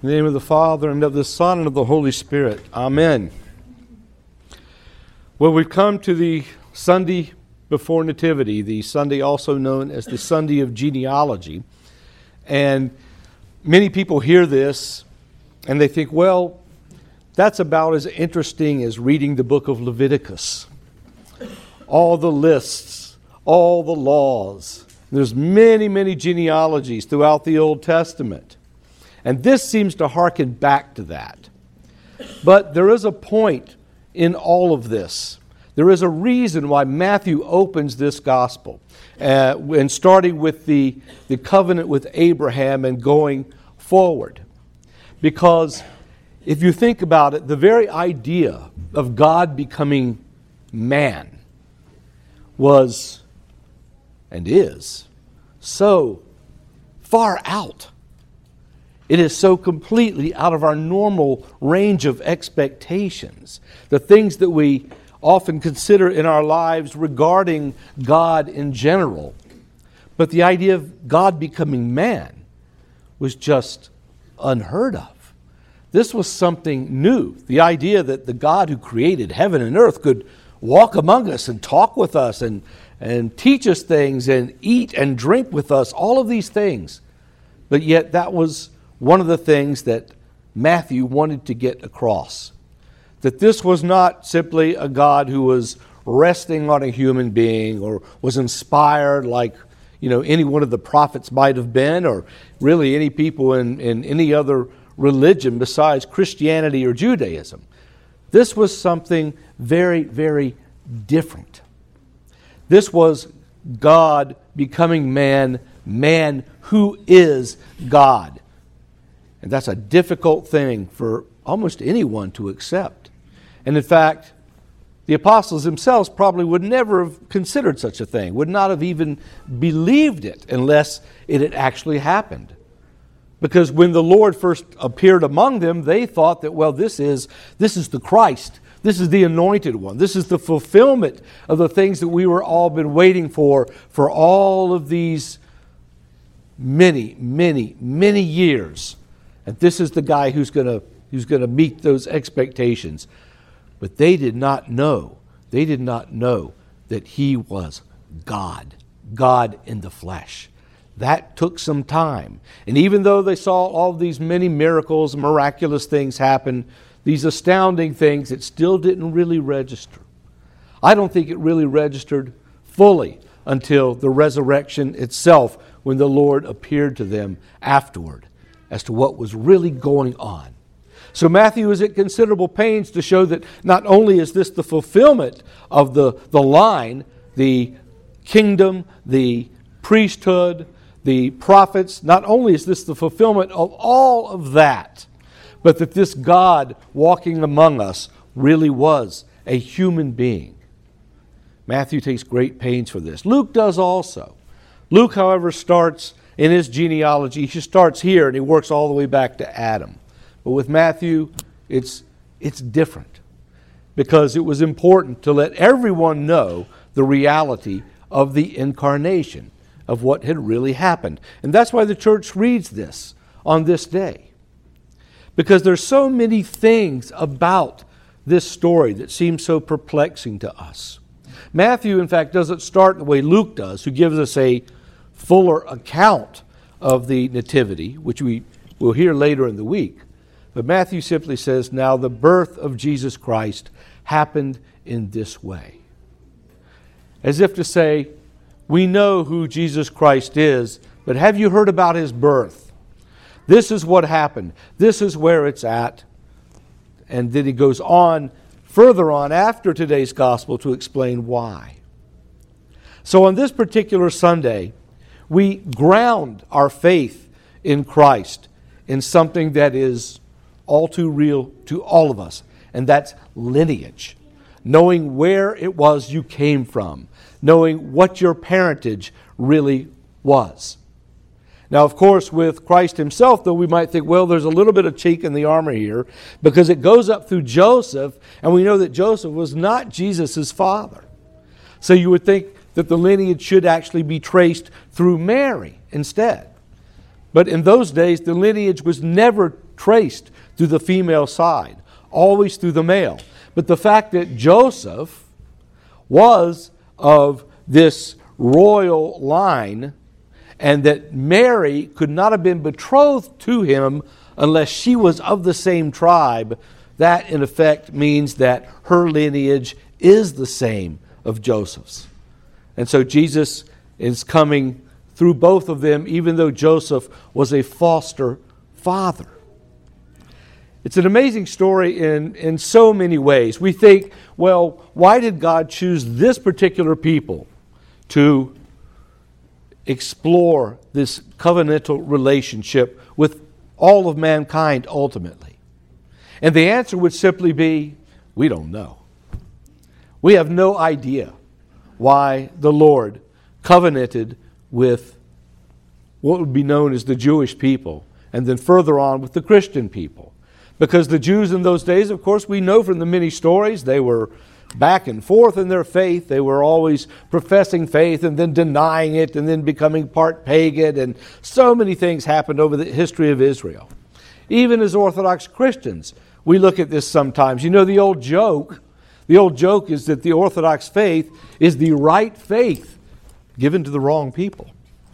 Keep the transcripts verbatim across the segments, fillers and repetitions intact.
In the name of the Father, and of the Son, and of the Holy Spirit. Amen. Well, we've come to the Sunday before Nativity, the Sunday also known as the Sunday of Genealogy. And many people hear this, and they think, well, that's about as interesting as reading the book of Leviticus. All the lists, all the laws. There's many, many genealogies throughout the Old Testament. And this seems to hearken back to that. But there is a point in all of this. There is a reason why Matthew opens this gospel, uh, and starting with the, the covenant with Abraham and going forward. Because if you think about it, the very idea of God becoming man was, and is, so far out. It is so completely out of our normal range of expectations. The things that we often consider in our lives regarding God in general. But the idea of God becoming man was just unheard of. This was something new. The idea that the God who created heaven and earth could walk among us and talk with us and, and teach us things and eat and drink with us, all of these things. But yet that was one of the things that Matthew wanted to get across. That this was not simply a God who was resting on a human being or was inspired like, you know, any one of the prophets might have been, or really any people in, in any other religion besides Christianity or Judaism. This was something very, very different. This was God becoming man, man who is God. And that's a difficult thing for almost anyone to accept. And in fact, the apostles themselves probably would never have considered such a thing, would not have even believed it unless it had actually happened. Because when the Lord first appeared among them, they thought that, well, this is, this is the Christ. This is the anointed one. This is the fulfillment of the things that we were all been waiting for for all of these many, many, many years. And this is the guy who's going to who's going to meet those expectations. But they did not know. They did not know that he was God. God in the flesh. That took some time. And even though they saw all these many miracles, miraculous things happen, these astounding things, it still didn't really register. I don't think it really registered fully until the resurrection itself, when the Lord appeared to them afterward as to what was really going on. So Matthew is at considerable pains to show that not only is this the fulfillment of the, the line, the kingdom, the priesthood, the prophets, not only is this the fulfillment of all of that, but that this God walking among us really was a human being. Matthew takes great pains for this. Luke does also. Luke, however, starts in his genealogy. He starts here and he works all the way back to Adam. But with Matthew, it's, it's different, because it was important to let everyone know the reality of the incarnation, of what had really happened. And that's why the church reads this on this day. Because there's so many things about this story that seem so perplexing to us. Matthew, in fact, doesn't start the way Luke does, who gives us a fuller account of the nativity, which we will hear later in the week. But Matthew simply says, now the birth of Jesus Christ happened in this way. As if to say, we know who Jesus Christ is, but have you heard about his birth? This is what happened. This is where it's at. And then he goes on, further on after today's gospel, to explain why. So on this particular Sunday, we ground our faith in Christ in something that is all too real to all of us, and that's lineage. Knowing where it was you came from, knowing what your parentage really was. Now, of course, with Christ himself, though, we might think, well, there's a little bit of cheek in the armor here, because it goes up through Joseph, and we know that Joseph was not Jesus' father. So you would think that the lineage should actually be traced through Mary instead. But in those days, the lineage was never traced through the female side, always through the male. But the fact that Joseph was of this royal line and that Mary could not have been betrothed to him unless she was of the same tribe, that in effect means that her lineage is the same of Joseph's. And so Jesus is coming through both of them, even though Joseph was a foster father. It's an amazing story in, in so many ways. We think, well, why did God choose this particular people to explore this covenantal relationship with all of mankind ultimately? And the answer would simply be, we don't know. We have no idea why the Lord covenanted with what would be known as the Jewish people, and then further on with the Christian people. Because the Jews in those days, of course, we know from the many stories, they were back and forth in their faith. They were always professing faith and then denying it and then becoming part pagan. And so many things happened over the history of Israel. Even as Orthodox Christians, we look at this sometimes. You know, the old joke, the old joke is that the Orthodox faith is the right faith given to the wrong people.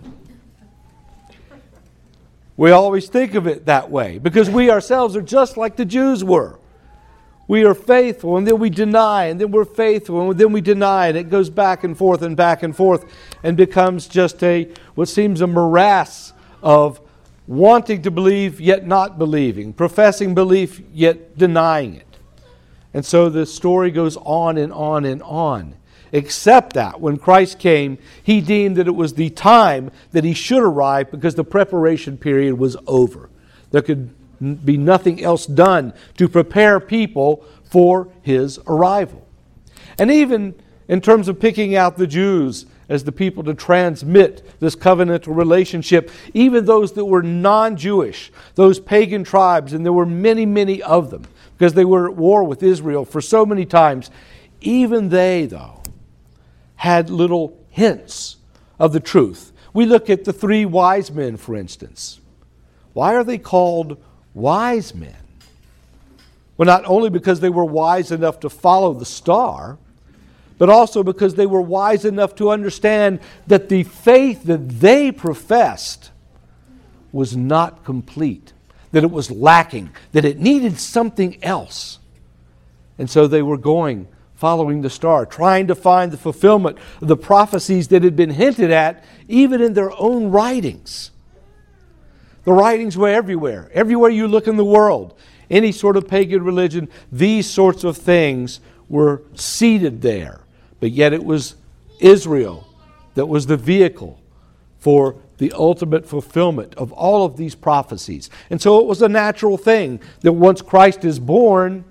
We always think of it that way because we ourselves are just like the Jews were. We are faithful and then we deny, and then we're faithful and then we deny, and it goes back and forth and back and forth and becomes just a what seems a morass of wanting to believe yet not believing, professing belief yet denying it. And so the story goes on and on and on. Except that when Christ came, He deemed that it was the time that He should arrive because the preparation period was over. There could be nothing else done to prepare people for His arrival. And even in terms of picking out the Jews as the people to transmit this covenantal relationship, even those that were non-Jewish, those pagan tribes, and there were many, many of them, because they were at war with Israel for so many times, even they, though, had little hints of the truth. We look at the three wise men, for instance. Why are they called wise men? Well, not only because they were wise enough to follow the star, but also because they were wise enough to understand that the faith that they professed was not complete, that it was lacking, that it needed something else. And so they were going following the star, trying to find the fulfillment of the prophecies that had been hinted at even in their own writings. The writings were everywhere. Everywhere you look in the world, any sort of pagan religion, these sorts of things were seated there. But yet it was Israel that was the vehicle for the ultimate fulfillment of all of these prophecies. And so it was a natural thing that once Christ is born,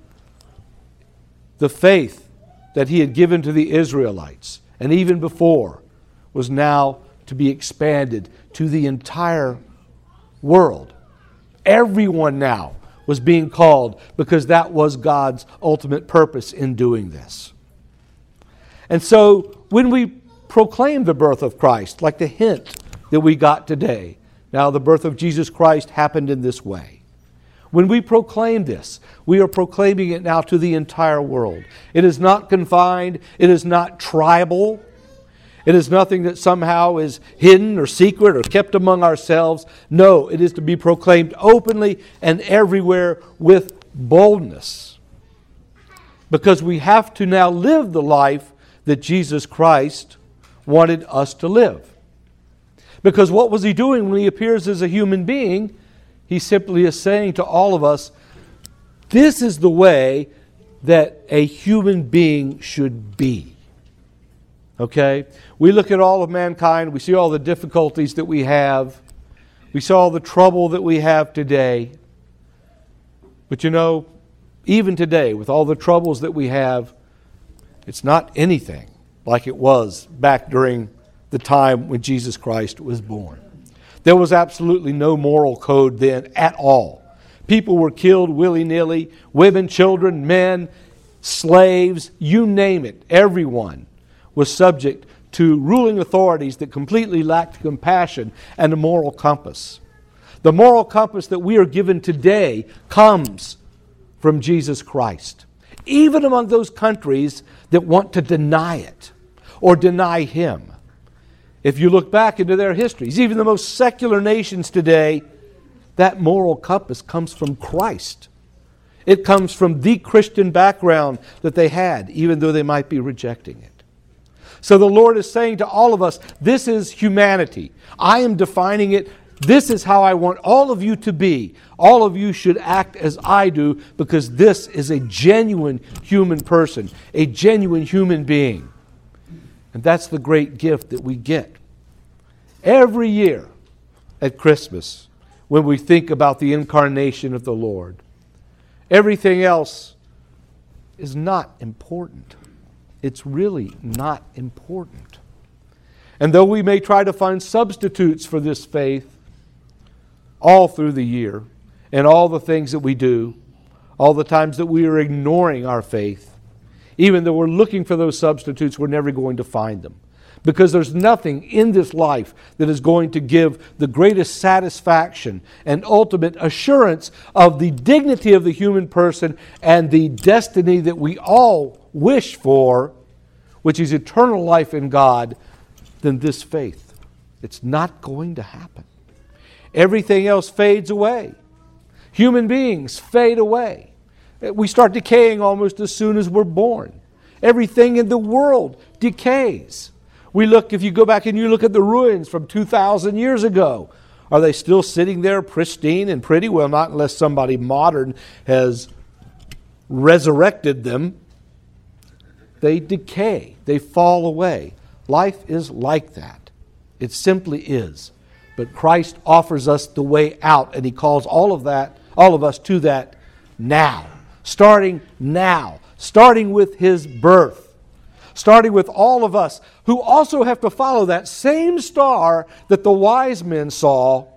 the faith that He had given to the Israelites, and even before, was now to be expanded to the entire world. Everyone now was being called because that was God's ultimate purpose in doing this. And so when we proclaim the birth of Christ, like the hint that we got today, now the birth of Jesus Christ happened in this way. When we proclaim this, we are proclaiming it now to the entire world. It is not confined. It is not tribal. It is nothing that somehow is hidden or secret or kept among ourselves. No, it is to be proclaimed openly and everywhere with boldness. Because we have to now live the life that Jesus Christ wanted us to live. Because what was He doing when He appears as a human being? He simply is saying to all of us, this is the way that a human being should be. Okay? We look at all of mankind, we see all the difficulties that we have, we see all the trouble that we have today. But you know, even today, with all the troubles that we have, it's not anything like it was back during the time when Jesus Christ was born. There was absolutely no moral code then at all. People were killed willy-nilly, women, children, men, slaves, you name it. Everyone was subject to ruling authorities that completely lacked compassion and a moral compass. The moral compass that we are given today comes from Jesus Christ. Even among those countries that want to deny it or deny Him. If you look back into their histories, even the most secular nations today, that moral compass comes from Christ. It comes from the Christian background that they had, even though they might be rejecting it. So the Lord is saying to all of us, this is humanity. I am defining it. This is how I want all of you to be. All of you should act as I do, because this is a genuine human person, a genuine human being. And that's the great gift that we get. Every year at Christmas, when we think about the incarnation of the Lord, everything else is not important. It's really not important. And though we may try to find substitutes for this faith all through the year, and all the things that we do, all the times that we are ignoring our faith, even though we're looking for those substitutes, we're never going to find them. Because there's nothing in this life that is going to give the greatest satisfaction and ultimate assurance of the dignity of the human person and the destiny that we all wish for, which is eternal life in God, than this faith. It's not going to happen. Everything else fades away. Human beings fade away. We start decaying almost as soon as we're born. Everything in the world decays. We look, if you go back and you look at the ruins from two thousand years ago, are they still sitting there pristine and pretty? Well, not unless somebody modern has resurrected them. They decay. They fall away. Life is like that. It simply is. But Christ offers us the way out, and He calls all of that, all of us to that now. Starting now. Starting with His birth. Starting with all of us who also have to follow that same star that the wise men saw.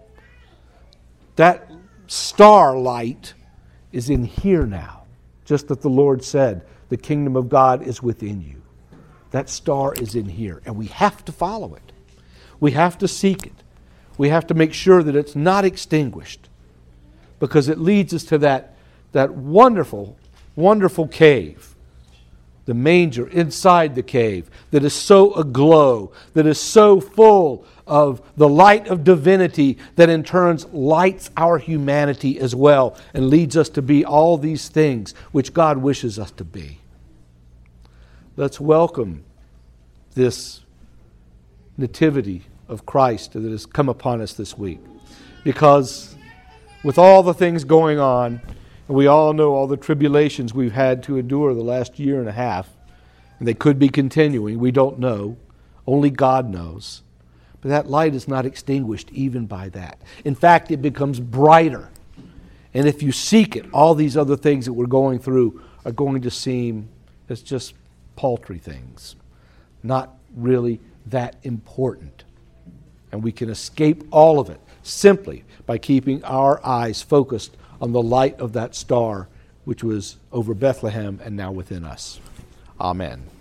That star light is in here now. Just that the Lord said, the kingdom of God is within you. That star is in here, and we have to follow it. We have to seek it. We have to make sure that it's not extinguished, because it leads us to that, that wonderful, wonderful cave. The manger inside the cave that is so aglow, that is so full of the light of divinity that in turn lights our humanity as well and leads us to be all these things which God wishes us to be. Let's welcome this nativity of Christ that has come upon us this week, because with all the things going on, and we all know all the tribulations we've had to endure the last year and a half, and they could be continuing. We don't know. Only God knows. But that light is not extinguished even by that. In fact, it becomes brighter. And if you seek it, all these other things that we're going through are going to seem as just paltry things, not really that important. And we can escape all of it simply by keeping our eyes focused on the light of that star which was over Bethlehem and now within us. Amen.